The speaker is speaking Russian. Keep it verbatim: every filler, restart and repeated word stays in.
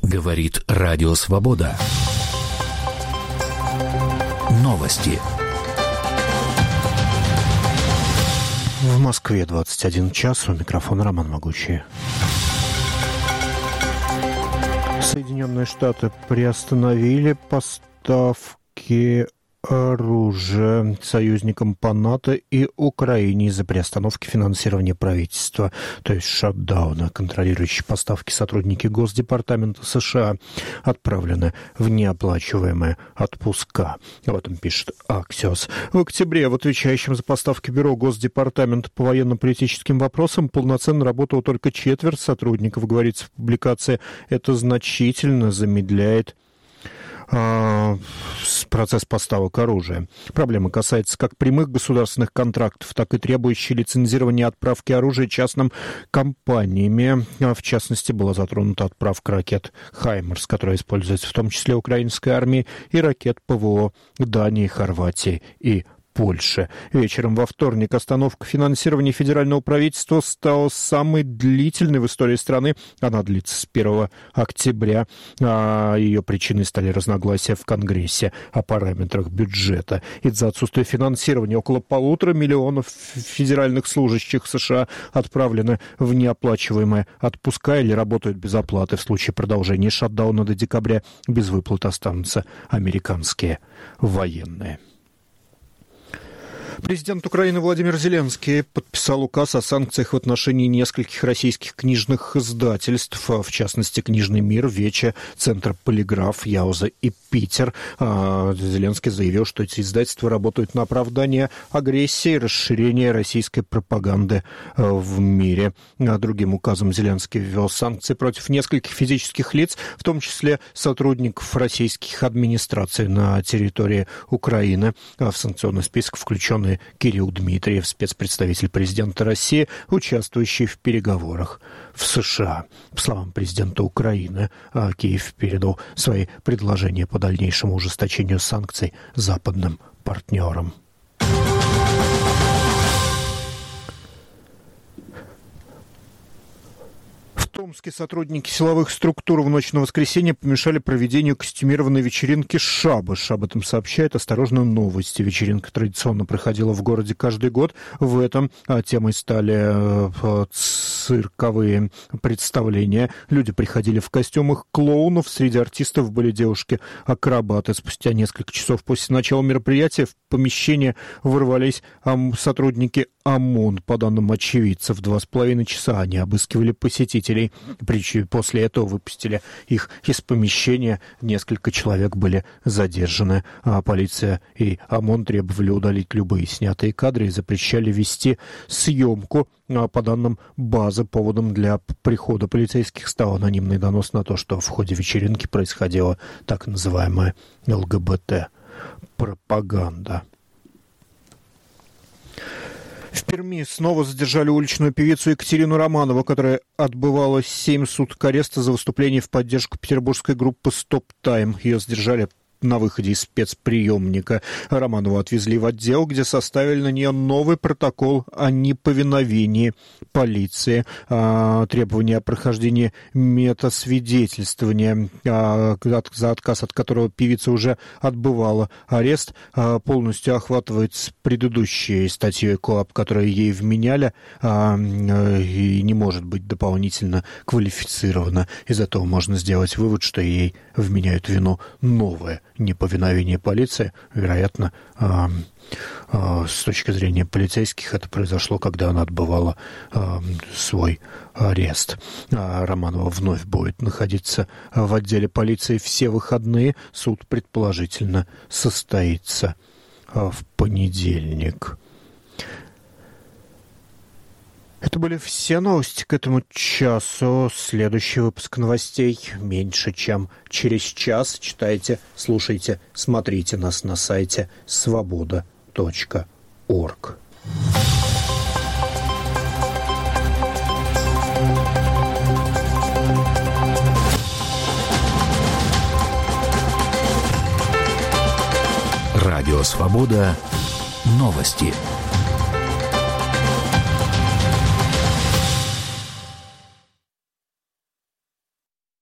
Говорит Радио Свобода. Новости. В Москве двадцать один час. У микрофона Роман Могучий. Соединенные Штаты приостановили поставки оружия союзникам по НАТО и Украине из-за приостановки финансирования правительства, то есть шатдауна. Контролирующие поставки сотрудники Госдепартамента США отправлены в неоплачиваемые отпуска. Об этом пишет Axios. В октябре в отвечающем за поставки бюро Госдепартамента по военно-политическим вопросам полноценно работало только четверть сотрудников, говорится в публикации. Это значительно замедляет процесс поставок оружия. Проблема касается как прямых государственных контрактов, так и требующей лицензирования отправки оружия частным компаниями. В частности, была затронута отправка ракет «Хаймерс», которая используется в том числе украинской армией, и ракет ПВО Дании, Хорватии и Польши. Вечером во вторник остановка финансирования федерального правительства стала самой длительной в истории страны. Она длится с первого октября. А ее причиной стали разногласия в Конгрессе о параметрах бюджета. Из-за отсутствия финансирования около полутора миллионов федеральных служащих США отправлены в неоплачиваемые отпуска или работают без оплаты. В случае продолжения шатдауна до декабря без выплат останутся американские военные. Президент Украины Владимир Зеленский подписал указ о санкциях в отношении нескольких российских книжных издательств, в частности, «Книжный мир», «Вече», «Центр Полиграф», «Яуза» и «Питер». Зеленский заявил, что эти издательства работают на оправдание агрессии и расширение российской пропаганды в мире. Другим указом Зеленский ввел санкции против нескольких физических лиц, в том числе сотрудников российских администраций на территории Украины. В санкционный список включен Кирилл Дмитриев, спецпредставитель президента России, участвующий в переговорах в США. По словам президента Украины, Киев передал свои предложения по дальнейшему ужесточению санкций западным партнерам. В Томске сотрудники силовых структур в ночь на воскресенье помешали проведению костюмированной вечеринки «Шабаш». Об этом сообщает «Осторожно, новости». Вечеринка традиционно проходила в городе каждый год. В этом темой стали цирковые представления. Люди приходили в костюмах клоунов. Среди артистов были девушки-акробаты. Спустя несколько часов после начала мероприятия в помещение ворвались сотрудники ОМОН. По данным очевидцев, два с половиной часа они обыскивали посетителей. После этого выпустили их из помещения. Несколько человек были задержаны. А полиция и ОМОН требовали удалить любые снятые кадры и запрещали вести съемку. По данным базы, поводом для прихода полицейских стал анонимный донос на то, что в ходе вечеринки происходила так называемая ЛГБТ-пропаганда. В Перми снова задержали уличную певицу Екатерину Романову, которая отбывала семь суток ареста за выступление в поддержку петербургской группы «Стоп Тайм». Ее задержали на выходе из спецприемника. Романову отвезли в отдел, где составили на нее новый протокол о неповиновении полиции, а, требования о прохождении метасвидетельствования, а, за отказ от которого певица уже отбывала арест, а, полностью охватывается предыдущей статьей КоАП, которую ей вменяли, а, и не может быть дополнительно квалифицирована. Из этого можно сделать вывод, что ей вменяют вину новое неповиновение полиции. Вероятно, э, э, с точки зрения полицейских, это произошло, когда она отбывала э, свой арест. А Романова вновь будет находиться в отделе полиции все выходные. Суд, предположительно, состоится э, в понедельник. Это были все новости к этому часу. Следующий выпуск новостей меньше, чем через час. Читайте, слушайте, смотрите нас на сайте свобода точка орг. Радио «Свобода». Новости.